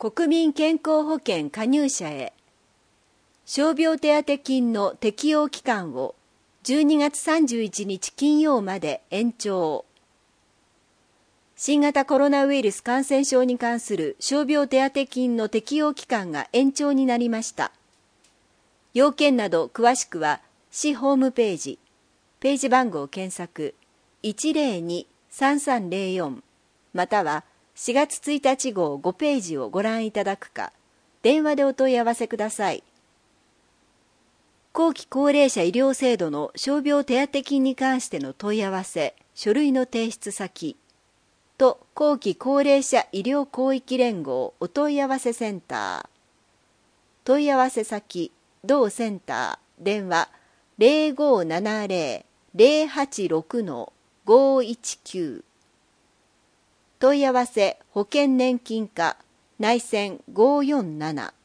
国民健康保険加入者へ傷病手当金の適用期間を12月31日金曜まで延長。新型コロナウイルス感染症に関する傷病手当金の適用期間が延長になりました。要件など詳しくは市ホームページ、ページ番号検索 102-3304 または4月1日号5ページをご覧いただくか、電話でお問い合わせください。後期高齢者医療制度の傷病手当金に関しての問い合わせ、書類の提出先と後期高齢者医療広域連合お問い合わせセンター。問い合わせ先、同センター、電話 0570-086-519。問い合わせ保険年金課内線547。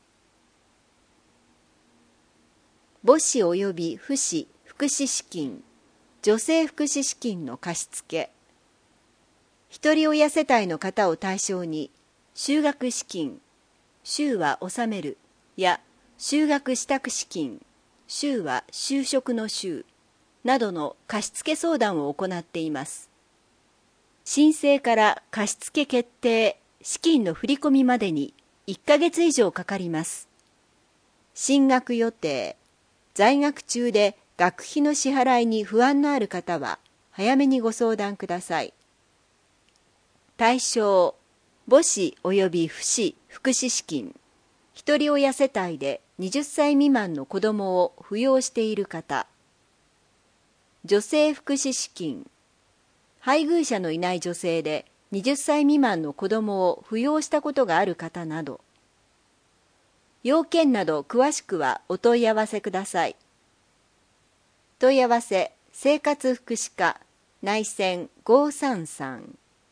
母子及び父子福祉資金、女性福祉資金の貸付。一人親世帯の方を対象に、就学資金、就は納めるや就学支度資金、就は就職の就などの貸付相談を行っています。申請から貸付決定、資金の振り込みまでに1ヶ月以上かかります。進学予定、在学中で学費の支払いに不安のある方は早めにご相談ください。対象、母子及び父子福祉資金、一人親世帯で20歳未満の子どもを扶養している方。女性福祉資金、配偶者のいない女性で20歳未満の子どもを扶養したことがある方など。要件など詳しくはお問い合わせください。問い合わせ生活福祉課内線533。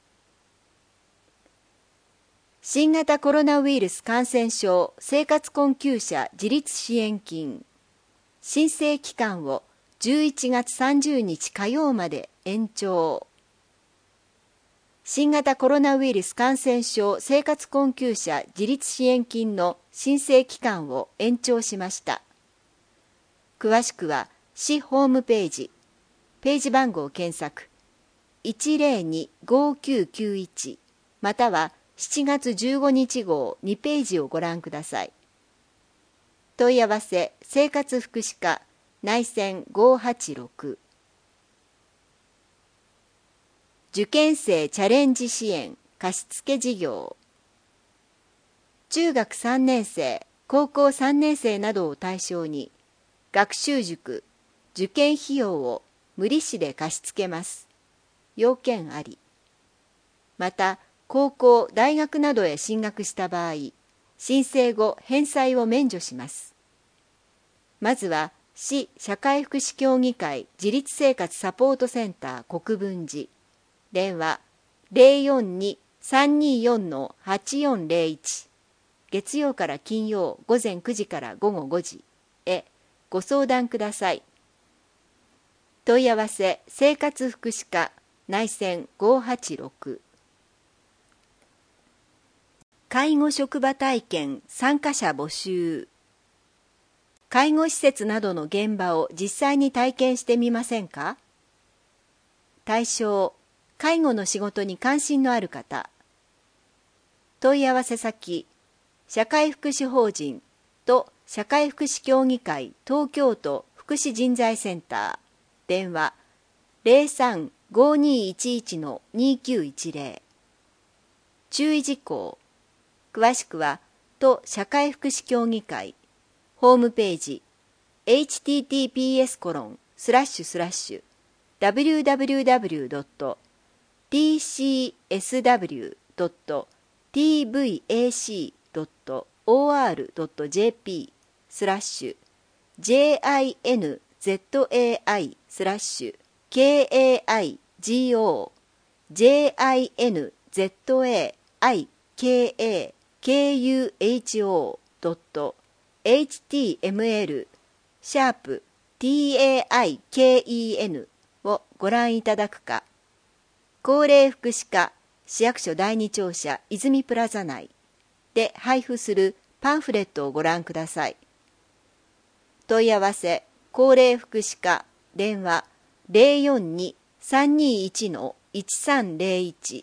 新型コロナウイルス感染症生活困窮者自立支援金申請期間を11月30日火曜まで延長。新型コロナウイルス感染症生活困窮者自立支援金の申請期間を延長しました。詳しくは市ホームページ、ページ番号検索 102-5991 または7月15日号2ページをご覧ください。問い合わせ生活福祉課内線586。受験生チャレンジ支援貸付事業。中学3年生、高校3年生などを対象に学習塾、受験費用を無利子で貸し付けます。要件あり。また、高校、大学などへ進学した場合、申請後返済を免除します。まずは、市社会福祉協議会自立生活サポートセンター国分寺、電話 042-324-8401、月曜から金曜午前9時から午後5時へご相談ください。問い合わせ生活福祉課内線586。介護職場体験参加者募集。介護施設などの現場を実際に体験してみませんか？対象、介護の仕事に関心のある方。問い合わせ先、社会福祉法人と社会福祉協議会東京都福祉人材センター、電話 03-5211-2910。注意事項。詳しくは、都社会福祉協議会、ホームページ、www.tcsw.tbac.or.jp/JINZAI/KAGO/JAIKEN をご覧いただくか、高齢福祉課市役所第二庁舎泉プラザ内で配布するパンフレットをご覧ください。問い合わせ高齢福祉課電話 042-321-1301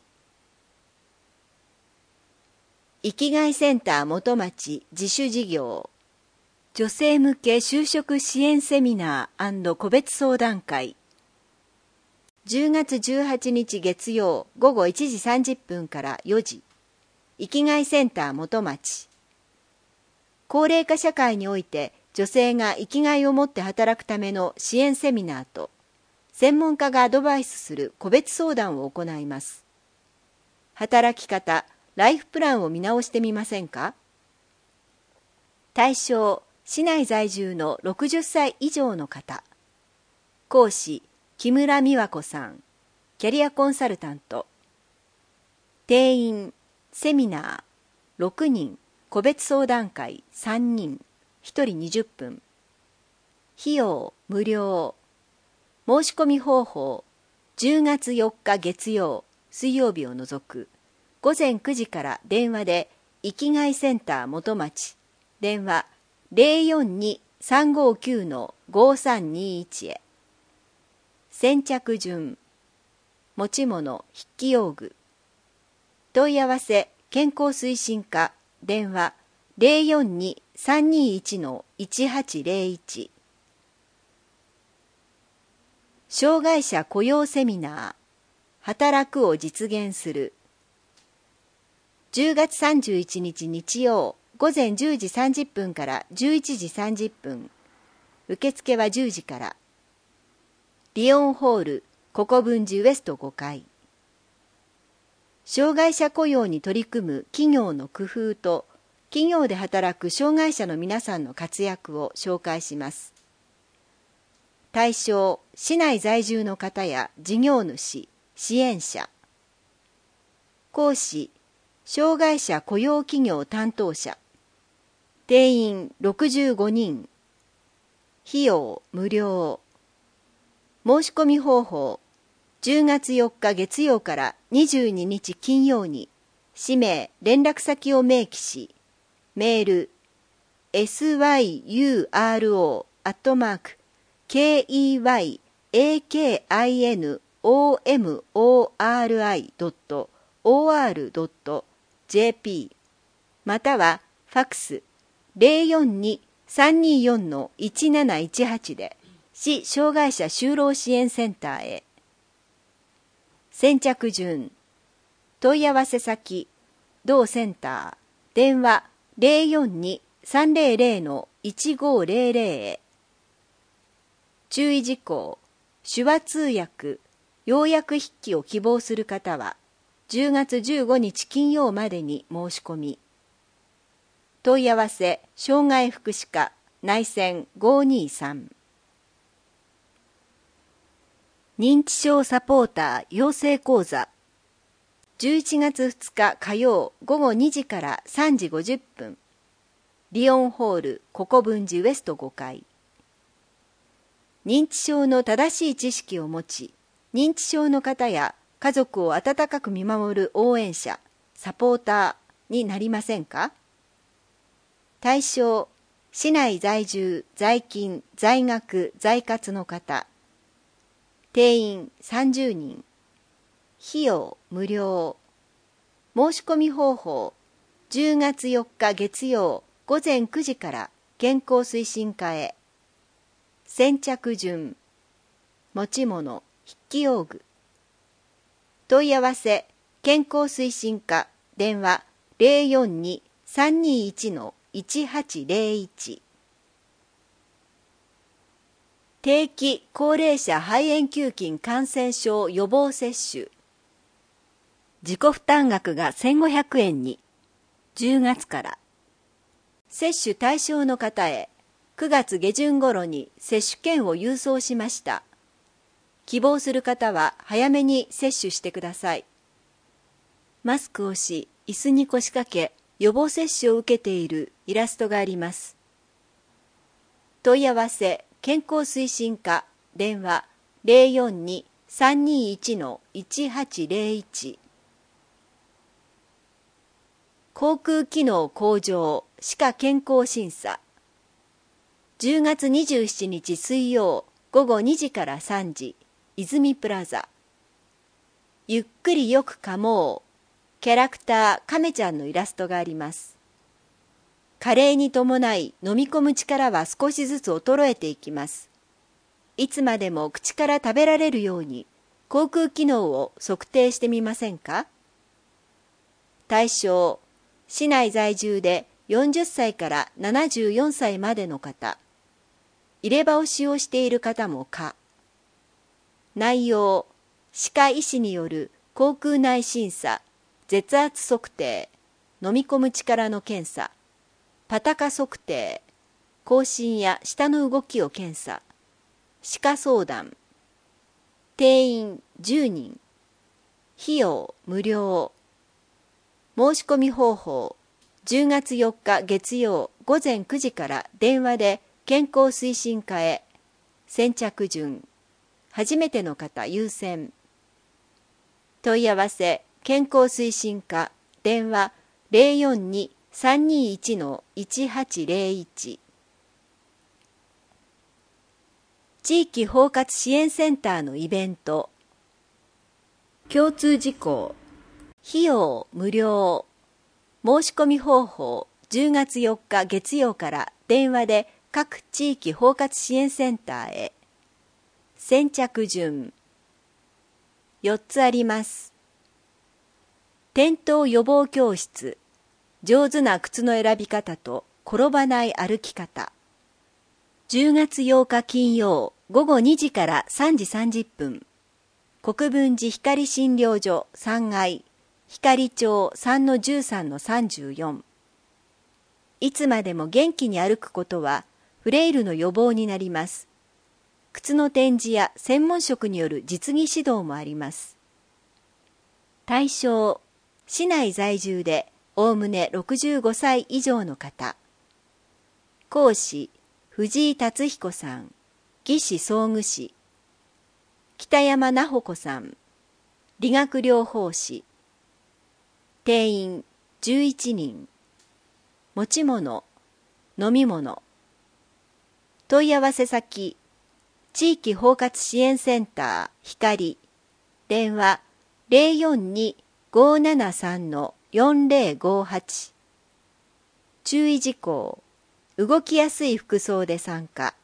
生きがいセンター元町自主事業女性向け就職支援セミナー&個別相談会10月18日月曜午後1時30分から4時生きがいセンター元町高齢化社会において女性が生きがいを持って働くための支援セミナーと専門家がアドバイスする個別相談を行います。働き方、ライフプランを見直してみませんか？対象、市内在住の60歳以上の方。講師、木村美和子さん、キャリアコンサルタント。定員、セミナー、6人、個別相談会3人。1人20分。費用無料。申し込み方法10月4日月曜、水曜日を除く午前9時から電話で生きがいセンター元町電話 042-359-5321 へ。先着順持ち物筆記用具問い合わせ健康推進課電話 042-321-1801 障害者雇用セミナー働くを実現する10月31日日曜午前10時30分から11時30分受付は10時からリオンホール国分寺ウエスト5階障害者雇用に取り組む企業の工夫と企業で働く障害者の皆さんの活躍を紹介します。対象、市内在住の方や事業主、支援者。講師、障害者雇用企業担当者。定員65人。費用無料。申し込み方法、10月4日月曜から22日金曜に、氏名、連絡先を明記し、メール syuro@keiwakinomori.or.jp またはファクス 042-324-1718 で市障害者就労支援センターへ。先着順問い合わせ先同センター電話042-300-1500 へ。注意事項手話通訳要約筆記を希望する方は10月15日金曜までに申し込み。問い合わせ障害福祉課内線523認知症サポーター養成講座11月2日火曜午後2時から3時50分リオンホール国分寺ウエスト5階認知症の正しい知識を持ち認知症の方や家族を温かく見守る応援者サポーターになりませんか？対象市内在住在勤在学在活の方定員30人費用無料申し込み方法10月4日月曜午前9時から健康推進課へ。先着順持ち物筆記用具問い合わせ健康推進課電話 042-321-1801 定期高齢者肺炎球菌感染症予防接種自己負担額が1500円に10月から接種対象の方へ9月下旬頃に接種券を郵送しました。希望する方は早めに接種してください。マスクをし、椅子に腰掛け、予防接種を受けているイラストがあります。問い合わせ、健康推進課、電話042-321-1801 航空機能向上歯科健康審査。10月27日水曜午後2時から3時、泉プラザ。ゆっくりよく噛もう。キャラクター亀ちゃんのイラストがあります。加齢に伴い飲み込む力は少しずつ衰えていきます。いつまでも口から食べられるように口腔機能を測定してみませんか？対象、市内在住で40歳から74歳までの方。入れ歯を使用している方も可。内容、歯科医師による口腔内審査、舌圧測定、飲み込む力の検査、パタカ測定、口唇や舌の動きを検査、歯科相談。定員10人。費用無料。申し込み方法、10月4日月曜午前9時から電話で健康推進課へ。先着順。初めての方優先。問い合わせ、健康推進課、電話042-321-1801。地域包括支援センターのイベント。共通事項。費用無料。申し込み方法、10月4日月曜から電話で各地域包括支援センターへ。先着順。4つあります。転倒予防教室。上手な靴の選び方と転ばない歩き方。10月8日金曜午後2時から3時30分。国分寺光診療所3階、光町 3-13-34。いつまでも元気に歩くことはフレイルの予防になります。靴の展示や専門職による実技指導もあります。対象、市内在住でおおむね65歳以上の方。講師、藤井達彦さん、技師総務士。北山奈穂子さん、理学療法士。定員11人。持ち物、飲み物。問い合わせ先、地域包括支援センター光、電話042-573-4058。注意事項、動きやすい服装で参加。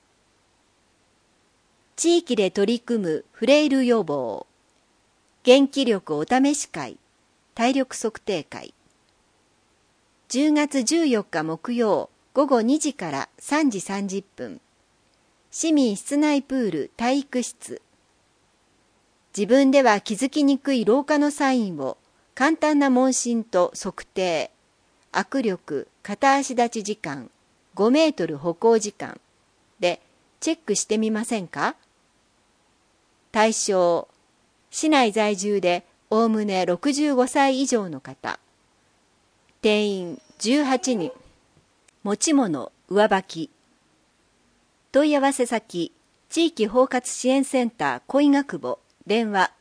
地域で取り組むフレイル予防、元気力お試し会、体力測定会。10月14日木曜午後2時から3時30分。市民室内プール体育室。自分では気づきにくい老化のサインを簡単な問診と測定、握力、片足立ち時間、5メートル歩行時間でチェックしてみませんか？対象、市内在住でおおむね65歳以上の方。定員18人。持ち物、上履き。問い合わせ先、地域包括支援センター小伊賀久保、電話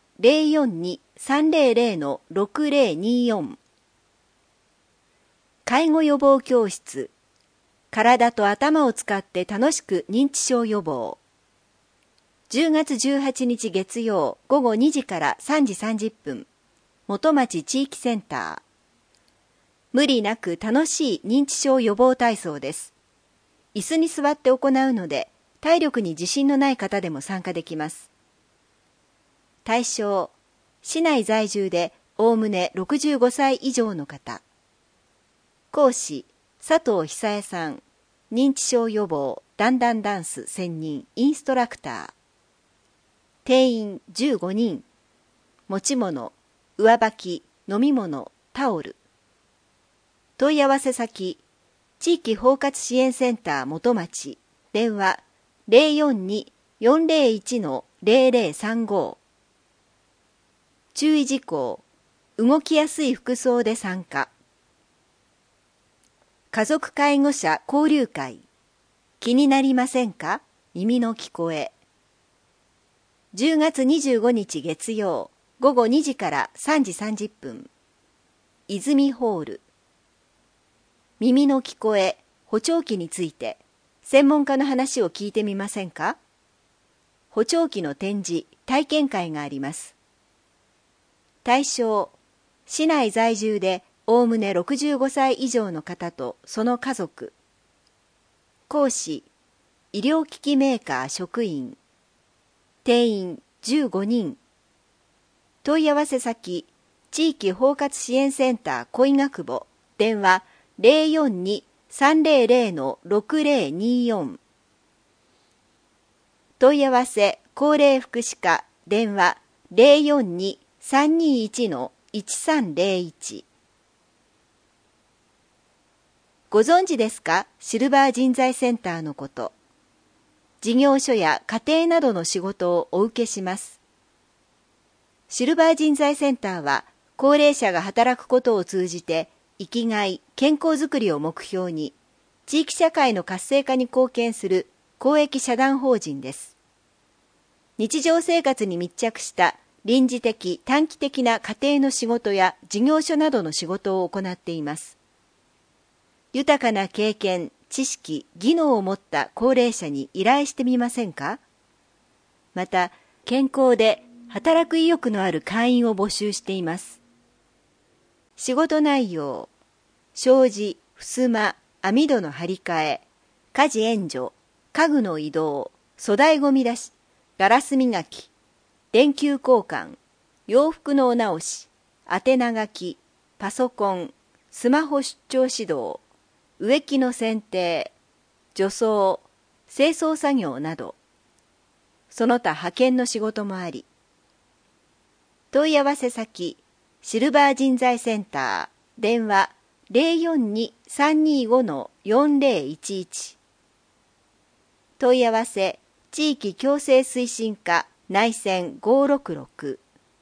042-300-6024。介護予防教室。体と頭を使って楽しく認知症予防。10月18日月曜午後2時から3時30分。元町地域センター。無理なく楽しい認知症予防体操です。椅子に座って行うので、体力に自信のない方でも参加できます。対象、市内在住でおおむね65歳以上の方。講師、佐藤久恵さん、認知症予防ダンダンダンス専任インストラクター。定員15人。持ち物、上履き、飲み物、タオル。問い合わせ先、地域包括支援センター元町、電話042-401-0035。注意事項、動きやすい服装で参加。家族介護者交流会。気になりませんか？耳の聞こえ。10月25日月曜午後2時から3時30分。泉ホール。 耳の聞こえ、補聴器について専門家の話を聞いてみませんか？補聴器の展示、体験会があります。対象、市内在住でおおむね65歳以上の方とその家族。講師、医療機器メーカー職員。定員15人。問い合わせ先、地域包括支援センター小伊賀久保、電話042-300-6024。問い合わせ高齢福祉課、電話042-321-1301。ご存知ですか？シルバー人材センターのこと。事業所や家庭などの仕事をお受けします。シルバー人材センターは、高齢者が働くことを通じて、生きがい、健康づくりを目標に、地域社会の活性化に貢献する公益社団法人です。日常生活に密着した臨時的・短期的な家庭の仕事や事業所などの仕事を行っています。豊かな経験、知識、技能を持った高齢者に依頼してみませんか？また、健康で働く意欲のある会員を募集しています。仕事内容、障子、襖、網戸の張り替え、家事援助、家具の移動、粗大ごみ出し、ガラス磨き、電球交換、洋服のお直し、宛名書き、パソコン、スマホ出張指導、植木の剪定、除草、清掃作業など、その他派遣の仕事もあり、問い合わせ先、シルバー人材センター、電話042-325-4011。問い合わせ、地域共生推進課内線566。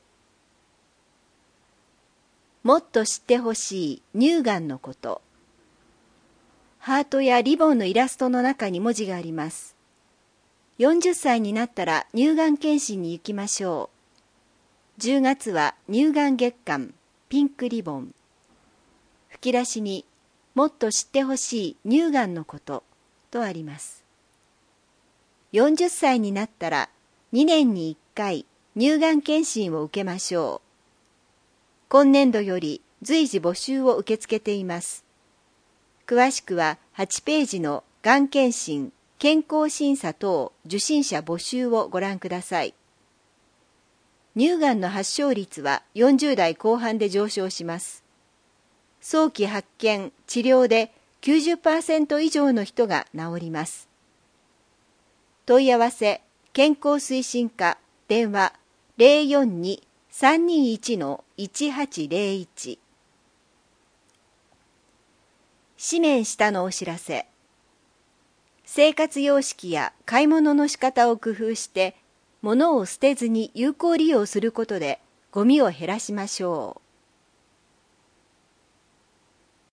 もっと知ってほしい乳がんのこと。ハートやリボンのイラストの中に文字があります。40歳になったら乳がん検診に行きましょう。10月は乳がん月間、ピンクリボン。吹き出しにもっと知ってほしい乳がんのこととあります。40歳になったら2年に1回乳がん検診を受けましょう。今年度より随時募集を受け付けています。詳しくは8ページのがん検診、健康審査等受診者募集をご覧ください。乳がんの発症率は40代後半で上昇します。早期発見・治療で 90% 以上の人が治ります。問い合わせ、健康推進課、電話042-321-1801。紙面下のお知らせ。生活様式や買い物の仕方を工夫して、物を捨てずに有効利用することでゴミを減らしましょう。